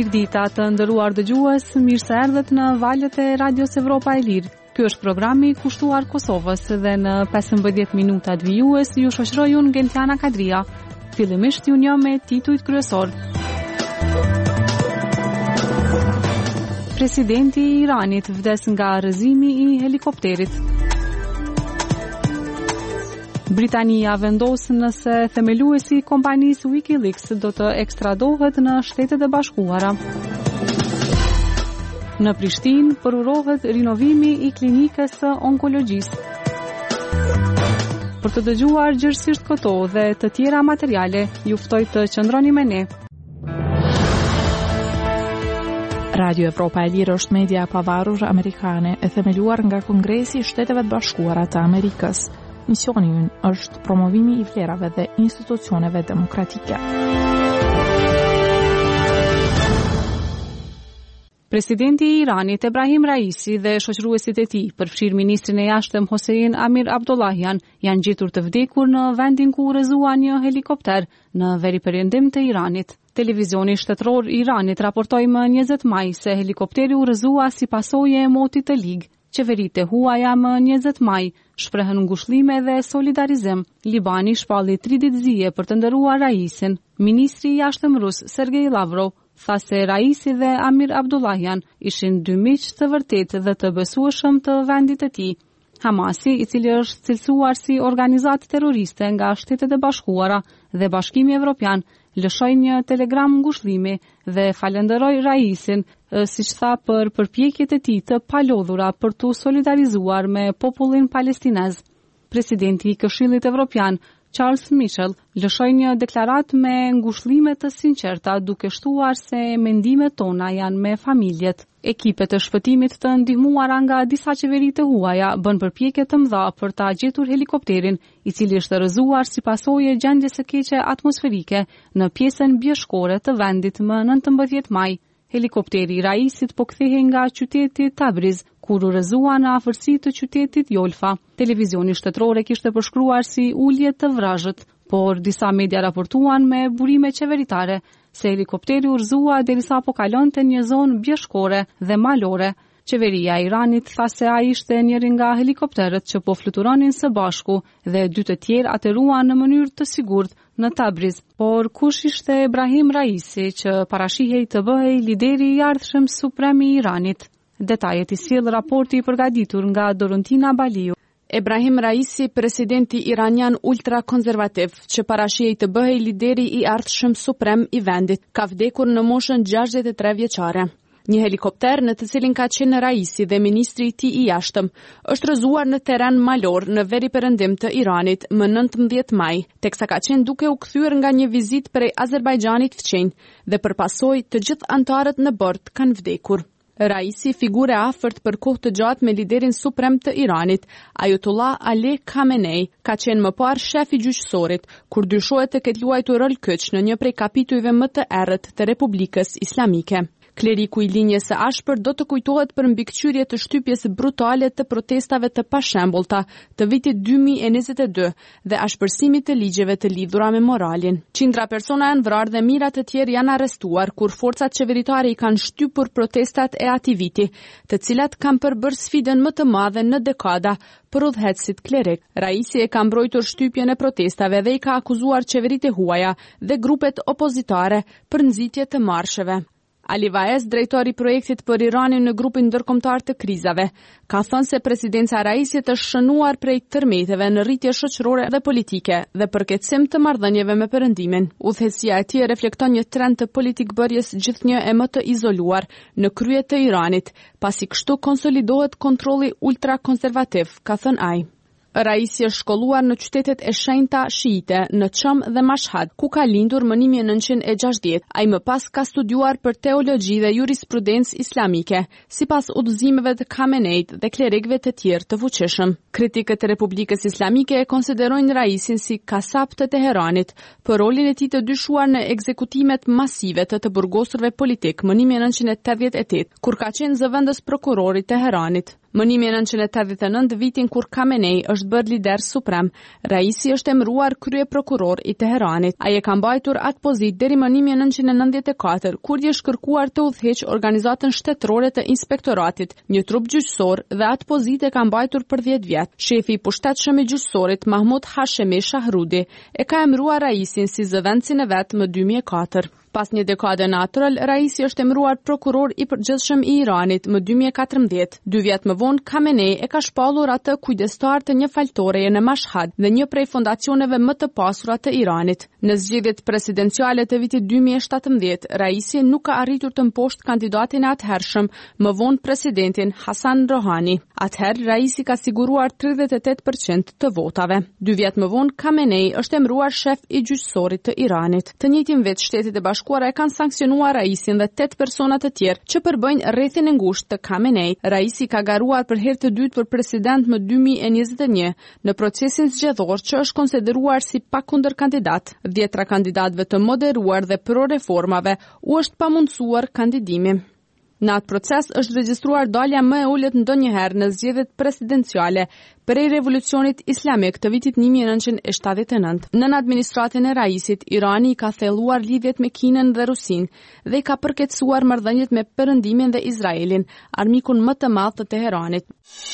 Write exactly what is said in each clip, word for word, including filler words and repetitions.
Mirëdita të nderuar dëgjues, mirë se erdhët në valët e Radios Evropa e Lirë. Ky është programi kushtuar Kosovës dhe në pesëmbëdhjetë minuta të vijues ju shoqëroj unë Gentiana Kadria. Fillimisht ju njoh me titujt kryesor. Presidenti i Iranit vdes nga rrëzimi i helikopterit. Britania vendos nëse themeluesi i kompanisë Wikileaks do të ekstradohet në Shtetet e Bashkuara. Në Prishtinë përurohet rinovimi i klinikës së onkologjisë. Për të dëgjuar gjithësisht këto dhe të tjera materiale, ju ftoj të qëndroni me ne. Radio Evropa e Lirë është media e pavarur amerikane e themeluar nga Kongresi i Shteteve të Bashkuara të Amerikës. Misioni ynë është promovimi i vlerave dhe institucioneve demokratike. Presidenti i Iranit Ebrahim Raisi dhe shoqëruesit e tij, përfshirë ministrin e jashtëm Hossein Amir Abdullahian, janë gjetur të vdekur në vendin ku rrëzua një helikopter në veriperëndim të Iranit. Televizioni shtetëror i Iranit raportoi më njëzet maj se helikopteri u rrëzua si pasojë e motit të ligë. Qeveritë e huaja më njëzet maj shprehën ngushëllime dhe solidarizim. Libani shpalli tri ditë zije për të nderuar Raisin. Ministri i jashtëm rus Sergej Lavrov tha se Raisi dhe Amir Abdullahian ishin dy miq të vërtetë dhe të besueshëm të vendit të tij. Hamasi, i cili është cilësuar si organizatë terroriste nga Shtetet e Bashkuara dhe Bashkimi Evropian, lëshoi një telegram ngushëllimi dhe falenderoi Raisin, siç tha, për përpjekjet e tij të palodhura për të solidarizuar me popullin palestinez. Presidenti i Këshillit Evropian, Charles Michel, lëshoi një deklaratë me ngushëllime të sinqerta, duke shtuar se mendimet tona janë me familjet. Ekipet e shpëtimit të ndihmuara nga disa qeveri të huaja bën përpjekje të mëdha për ta gjetur helikopterin, i cili është rrëzuar si pasojë e gjendjes së keqe atmosferike në pjesën bjeshkore të vendit më nëntëmbëdhjetë maj. Helikopteri i Raisit po kthehej nga qyteti Tabriz, kur u rrëzua në afërsi të qytetit Jolfa. Televizioni shtetëror e kishte përshkruar si ulje të vrazhët, por disa media raportuan me burime qeveritare se helikopteri u rrëzua derisa po kalonte një zonë bjeshkore dhe malore. Qeveria e Iranit tha se ai ishte njëri nga helikopterët që po fluturonin së bashku dhe dy të tjerë ateruan në mënyrë të sigurt në Tabriz. Por kush ishte Ebrahim Raisi që parashihej të bëhej lideri i ardhshëm suprem i Iranit? Detajet i sjell raporti i përgatitur nga Dorontina Baliu. Ebrahim Raisi, presidenti iranian ultrakonservativ, që parashihej të bëhej lideri i ardhshëm suprem i vendit, ka vdekur në moshën gjashtëdhjetë e tre vjeçare. Një helikopter në të cilin ka qenë Raisi dhe ministri i tij i jashtëm është rrëzuar në terren malor në veriperëndim të Iranit më nëntëmbëdhjetë maj, teksa ka qenë duke u kthyer nga një vizitë prej Azerbajxhanit fqenjë dhe përpasoj të gjithë anëtarët në bord kanë vdekur. Raisi, figure afërt për kohë të gjatë me liderin suprem të Iranit, Ayatollah Ali Khamenei, ka qenë më parë shef i gjyqësorit, kur dyshohet të ketë luajtur rol kyç në një prej kapitujve më të errët të Republikës Islamike. Kleriku i linjës së ashpër do të kujtohet për mbikëqyrje të shtypjes brutale të protestave të pashembullta të vitit dy mijë e njëzet e dy dhe ashpërsimit të ligjeve të lidhura me moralin. Qindra persona janë vrarë dhe mijëra të tjerë janë arrestuar kur forcat qeveritare i kanë shtypur protestat e atij viti, të cilat kanë përbërë sfidën më të madhe në dekada për udhëheqësit klerik. Raisi e ka mbrojtur shtypjen e protestave dhe i ka akuzuar qeveritë e huaja dhe grupet opozitare për nxitje të marsheve. Ali Vaez, drejtori i projektit për Iranin në grupin ndërkombëtar të krizave, ka thënë se presidenca e Raisit është shënuar prej tërmeteve në rritje shoqërore dhe politike dhe përkeqësim të marrëdhënieve me Perëndimin. Udhëheqësia e tij reflekton një trend të politikbërjes gjithnjë e më të izoluar në krye të Iranit, pasi kështu konsolidohet kontrolli ultrakonservativ, ka thënë ai. Raisi është shkolluar në qytetet e shenjta shiite në Çam dhe Mashhad, ku ka lindur më një mijë e nëntëqind e gjashtëdhjetë. Ai më pas ka studiuar për teologji dhe jurisprudencë islamike, sipas udhëzimeve të Khameneit dhe klerikëve të tjerë të fuqishëm. Kritikët e Republikës Islamike e konsiderojnë Raisin si kasap të Teheranit për rolin e tij të dyshuar në ekzekutimet masive të të burgosurve politik më një mijë e nëntëqind e tetëdhjetë e tetë, kur ka qenë zëvendës prokurori i Teheranit. Më një mijë e nëntëqind e tetëdhjetë e nëntë vitin kur Khamenei është bërë lider suprem, Raisi është emëruar krye prokuror i Teheranit. Ai e ka mbajtur atë pozitë deri më një mijë e nëntëqind e nëntëdhjetë e katër, kur i është kërkuar të udhëheqë organizatën shtetërore të inspektoratit, një trup gjyqësor, dhe atë pozitë e ka mbajtur për dhjetë vjet. Shefi i poshtetshëm i gjyqësorit, Mahmud Hashemi Shahrudi, e ka emëruar Raisin si zëvendësin e vet më dy mijë e katër. Pas një dekade natyrale, Raisi është emëruar prokuror i përgjithshëm i Iranit më dy mijë e katërmbëdhjetë. Dy vjet më vonë, Khamenei e ka shpallur atë kujdestar të një faltoreje në Mashhad dhe një prej fondacioneve më të pasura të Iranit. Në zgjedhjet presidenciale të vitit dy mijë e shtatëmbëdhjetë, Raisi nuk ka arritur të mposhtë kandidatin e atëhershëm, më vonë presidentin Hasan Rohani. Atëherë, Raisi ka siguruar tridhjetë e tetë përqind të votave. Dy vjet më vonë, Khamenei është emëruar shef i gjyqësorit të Iranit. Të njëjtin vit, Shtetet e Bashkuara e kanë sankcionuar Raisin dhe tetë persona të tjerë që përbëjnë rrethin e ngushtë të Khamenei. Raisi ka garuar për herë të dytë për president më dy mijë e njëzet e një në procesin zgjedhor që është konsideruar si pakundër kandidat. Dhjetra kandidatëve të moderuar dhe pro reformave u është pamundsuar kandidimi. Në atë proces është regjistruar dalja më e ulët ndonjëherë në zgjedhjet presidenciale prej revolucionit islamik të vitit një mijë e nëntëqind e shtatëdhjetë e nëntë. Në administratën e Raisit, Irani ka thelluar lidhjet me Kinën dhe Rusinë dhe i ka përkeçuar marrëdhëniet me Perëndimin dhe Izraelin, armikun më të madh të Teheranit.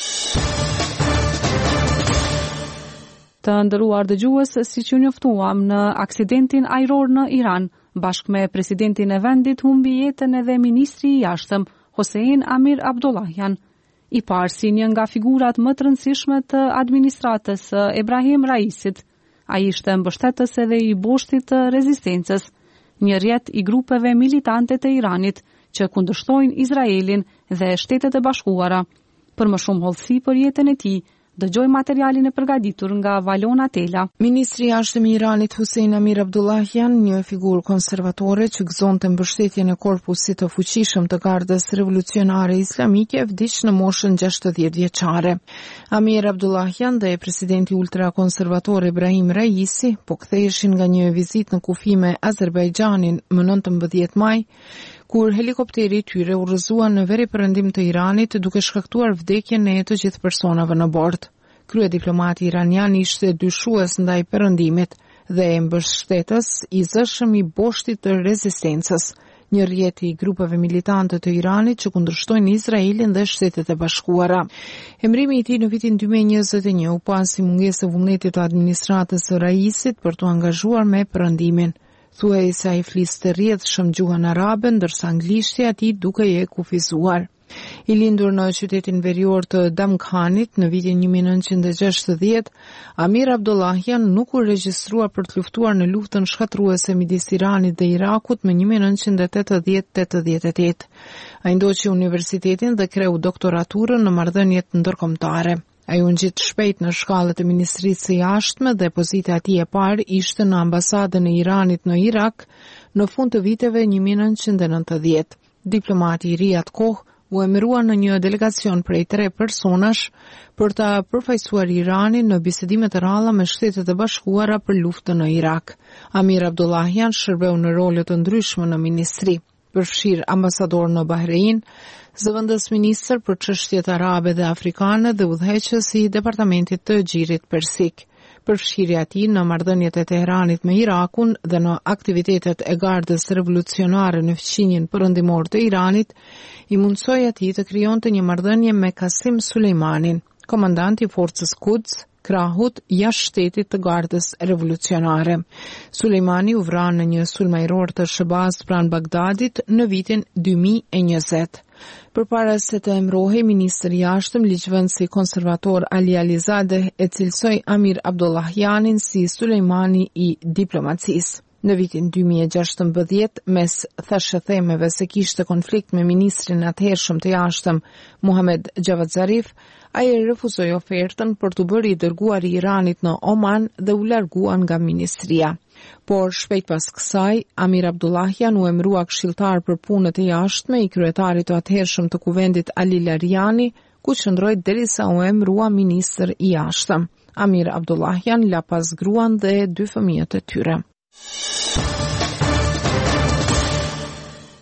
Të nderuar dëgjues, siç ju njoftuam, në aksidentin ajror në Iran, bashkë me presidentin e vendit humbi jetën edhe ministri i jashtëm, Hossein Amir Abdullahian, i parë si një nga figurat më të rëndësishme të administratës së Ebrahim Raisit. Ai ishte mbështetës edhe i boshtit të rezistencës, një rjet i grupeve militante të Iranit që kundërshtojnë Izraelin dhe Shtetet e Bashkuara. Për më shumë hollësi për jetën e tij, dëgjoj materialin e përgatitur nga Valona Tela. Ministri i jashtëm i Iranit Hossein Amir Abdullahian, një figurë konservatore që gëzonte mbështetjen e korpusit të fuqishëm të Gardës Revolucionare Islamike, vdiq në moshën gjashtëdhjetë vjeçare. Amir Abdullahian dhe presidenti ultrakonservator Ebrahim Raisi po ktheheshin nga një vizitë në kufi me Azerbajxhanin më nëntëmbëdhjetë maj, kur helikopteri i tyre u rrëzua në veri perëndim të Iranit duke shkaktuar vdekjen e të gjithë personave në bord. Kryediplomati iranian ishte dyshues ndaj perëndimit dhe e mbështetës i zëshëm i boshtit të rezistencës, një rjet i grupeve militante të Iranit që kundërshtojnë Izraelin dhe Shtetet e Bashkuara. Emrimi i tij në vitin dy mijë e njëzet e një u pa si mungesë e vullnetit të administratës së Raisit për të angazhuar me perëndimin. Thuaj se ai fliste rrjedhshëm gjuhën arabe, ndërsa anglishtja e tij duke e kufizuar. I lindur në qytetin verior të Damkhanit në vitin një mijë e nëntëqind e gjashtëdhjetë, Amir Abdullahian nuk u regjistrua për të luftuar në luftën shkatruese midis Iranit dhe Irakut më një mijë e nëntëqind e tetëdhjetë tetëdhjetë e tetë. Ai ndoqi universitetin dhe kreu doktoraturën në marrëdhëniet ndërkombëtare. Ai u ngjit shpejt në shkallët e Ministrisë së Jashtme dhe pozita e tij e parë ishte në ambasadën e Iranit në Irak në fund të viteve një mijë e nëntëqind e nëntëdhjetë. Diplomati i ri atë kohë u emërua në një delegacion prej tre personash për ta përfaqësuar Iranin në bisedime të rralla me Shtetet e Bashkuara për luftën në Irak. Amir Abdullahian shërbeu në role të ndryshme në ministri, përfshir ambasador në Bahrein, zëvendës ministër për çështjet arabe dhe afrikane dhe udhëheqës i departamentit të Xhirit Persik. Përfshirja e tij në marrëdhëniet e Teheranit me Irakun dhe në aktivitetet e Gardës Revolucionare në fqinjen perëndimor të Iranit i mundsoi atij të krijonte një marrëdhënie me Qasim Sulejmanin, komandant i forcës Quds, krahut jashtë shtetit të Gardës Revolucionare. Sulejmani u vra në një sulm ajror të Shëbaz pranë Bagdadit në vitin dy mijë e njëzet. Përpara se të emrohej ministër i jashtëm, ligjvënësi konservator Ali Alizadeh e cilësoi Amir Abdullahianin si Sulejmani i diplomacisë. Në vitin dy mijë e gjashtëmbëdhjetë, mes thashëthemeve se kishte konflikt me ministrin atëhershëm të jashtëm Muhammad Javad Zarif, ai refuzoi ofertën për të bërë i dërguar i Iranit në Oman dhe u largua nga ministria. Por shpejt pas kësaj, Amir Abdullahian u emërua këshilltar për punët e jashtme i kryetarit të atëhershëm të kuvendit Ali Lariani, ku qëndroi derisa u emërua ministër i jashtëm. Amir Abdullahian la pas gruan dhe dy fëmijët e tyre.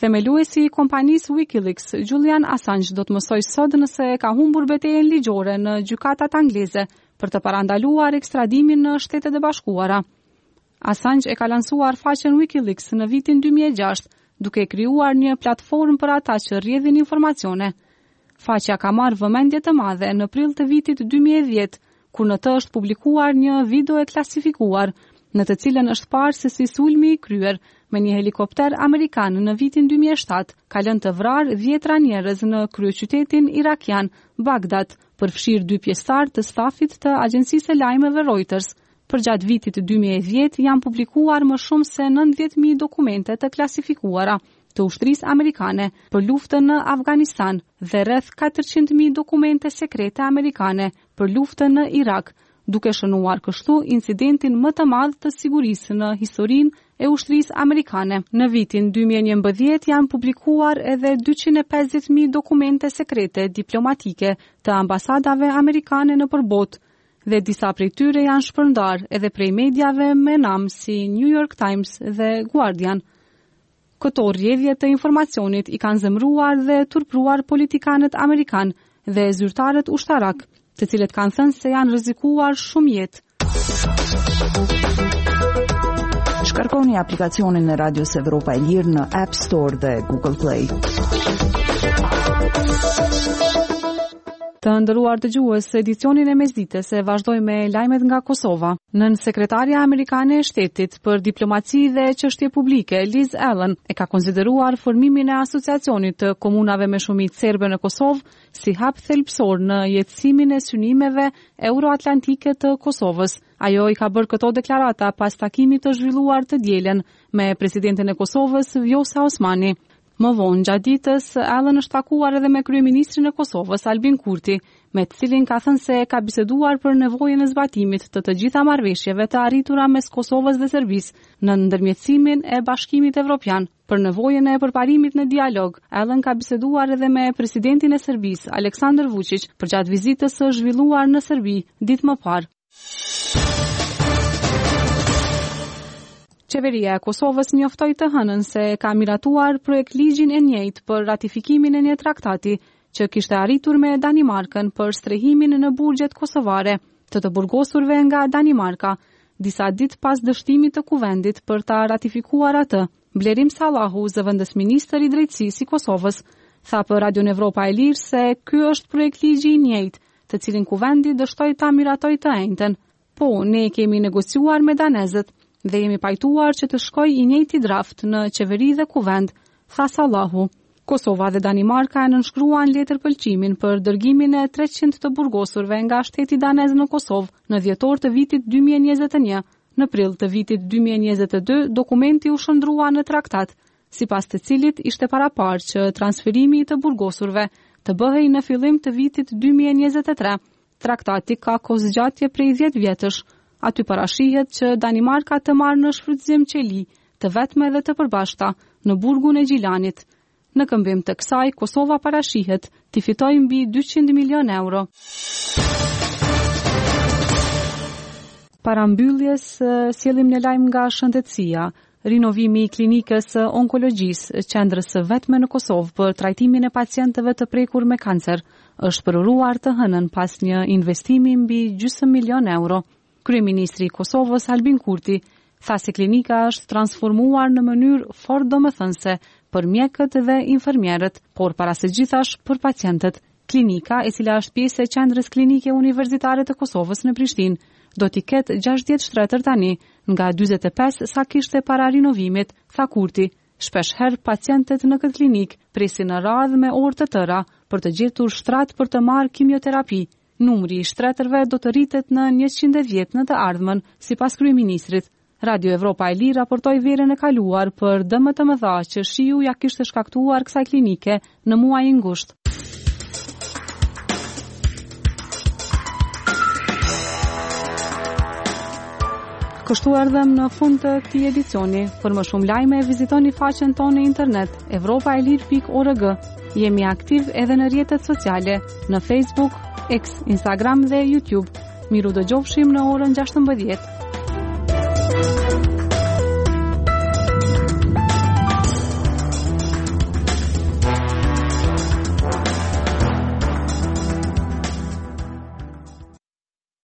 Themeluesi i kompanisë WikiLeaks, Julian Assange, do të mësoj sot nëse ka humbur betejën ligjore në gjykatat angleze për të parandaluar ekstradimin në Shtetet e Bashkuara. Assange e ka lansuar faqen WikiLeaks në vitin dy mijë e gjashtë, duke krijuar një platformë për ata që rrjedhin informacione. Faqja ka marrë vëmendje të madhe në prill të vitit dy mijë e dhjetë, kur në të është publikuar një video e klasifikuar, në të cilën është parë se si sulmi i kryer me një helikopter amerikan në vitin dy mijë e shtatë ka lënë të vrarë dhjetra njerëz në kryeqytetin irakian Bagdad, përfshirë dy pjesëtar të stafit të agjencisë së lajmeve Reuters. Përgjatë vitit dy mijë e dhjetë janë publikuar më shumë se nëntëdhjetë mijë dokumente të klasifikuara të ushtrisë amerikane për luftën në Afganistan dhe rreth katërqind mijë dokumente sekrete amerikane për luftën në Irak, duke shënuar kështu incidentin më të madh të sigurisë në historinë e ushtrisë amerikane. Në vitin dy mijë e njëmbëdhjetë janë publikuar edhe dyqind e pesëdhjetë mijë dokumente sekrete diplomatike të ambasadave amerikane në përbot, dhe disa prej tyre janë shpërndar edhe prej mediave me nam si New York Times dhe Guardian. Këto rrjedhje të informacionit i kanë zemruar dhe turpruar politikanët amerikan dhe zyrtarët ushtarak, të cilët kanë thënë se janë rrezikuar shumë jetë. Shkarkoni aplikacionin e Radios Evropa e Lirë në App Store dhe Google Play. Të nderuar dëgjues, edicionin e mesditës e vazhdoj me lajmet nga Kosova. Nën sekretarja amerikane e shtetit për diplomaci dhe çështje publike, Liz Allen, e ka konsideruar formimin e asociacionit të komunave me shumicë serbe në Kosovë si hap thelbësor në jetësimin e synimeve euroatlantike të Kosovës. Ajo i ka bërë këto deklarata pas takimit të zhvilluar të dielen me presidentin e Kosovës, Vjosa Osmani. Më vonë gjatë ditës, Allen është takuar edhe me kryeministrin e Kosovës, Albin Kurti, me të cilin ka thënë se ka biseduar për nevojën e zbatimit të të gjitha marrëveshjeve të arritura mes Kosovës dhe Serbisë në ndërmjetësimin e Bashkimit Evropian. Për nevojën e përparimit në dialog, Allen ka biseduar edhe me presidentin e Serbisë, Aleksandar Vučić, përgjatë vizitës së zhvilluar në Serbi ditë më parë. Qeveria e Kosovës njoftoi të hënën se ka miratuar projekt ligjin e njëjtë për ratifikimin e një traktati që kishte arritur me Danimarkën për strehimin në burgjet kosovare të të burgosurve nga Danimarka, disa ditë pas dështimit të kuvendit për ta ratifikuar atë. Blerim Sallahu, zëvendës ministër i drejtësisë i Kosovës, tha për Radio Evropa e Lirë se ky është projekt ligji i njëjtë, të cilin kuvendi dështoi ta miratoi të njëjtën. Po, ne kemi negociuar me danezët dhe jemi pajtuar që të shkoj i njëjti draft në qeveri dhe kuvend, tha Sallahu. Kosova dhe Danimarka e nënshkruan letër pëlqimin për dërgimin e treqind të burgosurve nga shteti danez në Kosovë në dhjetor të vitit dy mijë e njëzet e një. Në prill të vitit dy mijë e njëzet e dy, dokumenti u shndrua në traktat, sipas të cilit ishte paraparë që transferimi i të burgosurve të bëhej në fillim të vitit dy mijë e njëzet e tre. Traktati ka kohëzgjatje prej dhjetë vjetësh. Aty parashihet që Danimarka të marrë në shfrytëzim qeli, të vetme dhe të përbashkëta, në burgun e Gjilanit. Në këmbim të kësaj, Kosova parashihet të fitojë mbi dyqind milion euro. Para mbylljes, sjellim një lajm nga shëndetësia. Rinovimi i klinikës onkologjisë, qendrës së vetme në Kosovë për trajtimin e pacientëve të prekur me kancer, është përuruar të hënën pas një investimi mbi gjysmë milion euro. Kryeministri i Kosovës, Albin Kurti, tha se klinika është transformuar në mënyrë fort domethënëse për mjekët dhe infermierët, por para së gjithash për pacientët. Klinika, e cila është pjesë e qendrës klinike universitare të Kosovës në Prishtinë, do t'i ketë gjashtëdhjetë shtetër tani, nga dyzet e pesë sa kishte para rinovimit, tha Kurti. Shpesh herë pacientët në këtë klinik presin në radhë me orë të tëra për të gjetur shtrat për të marrë kimioterapi. Numri i shtretërve do të rritet në njëqind e dhjetë në të ardhmen, sipas kryeministrit. Radio Evropa e Lirë raportoi verën e kaluar për dëmet të mëdha që shiu ja kishte shkaktuar kësaj klinike në muajin gusht. Kështu erdhem në fund të këtij edicioni. Për më shumë lajme vizitoni faqen tonë në internet evropaelir pikë org. Jemi aktiv edhe në rrjetet sociale, në Facebook, X, Instagram dhe YouTube. Miru dëgjofshim në orën gjashtëmbëdhjetë.